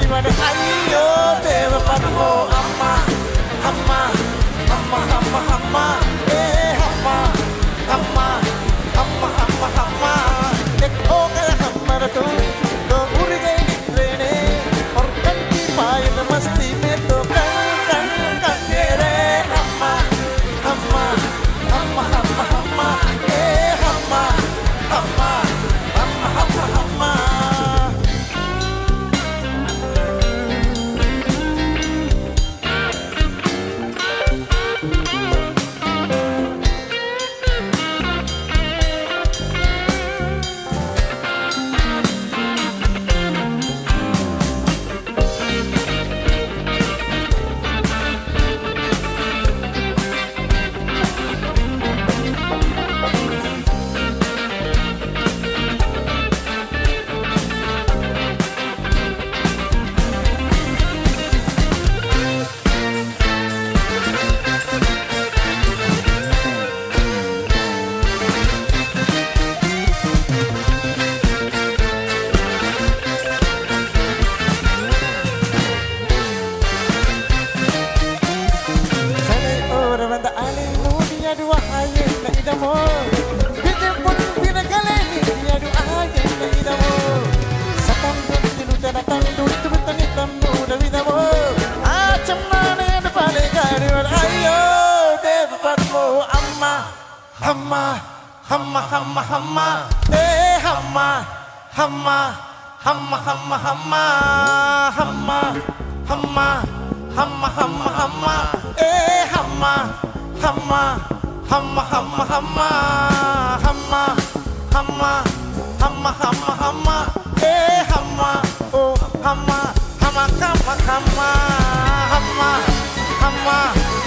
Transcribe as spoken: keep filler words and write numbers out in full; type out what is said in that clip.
வட ஐயோ தேவ பத்மோ அம்மா அம்மா அம்மா அம்மா அம்மா ஏ அம்மா அம்மா அம்மா அம்மா அம்மா देखो गया हमारा तो तो उड़ गई निद्रेने और कंठी पायल मस्ती में तो कन कन कन रे अम्मा अम्मा अम्मा अम्मा अम्मा ए अम्मा अम्मा अम्मा अम्मा अम्मा Hamma, hamma, hamma, hamma, eh hamma, hamma, hamma, hamma, hamma, hamma, hamma, hamma, hamma, hamma, eh hamma, hamma, hamma, hamma, hamma, hamma, hamma, hamma, hamma, hamma, eh hamma, oh hamma, hamma, hamma, hamma, hamma, hamma.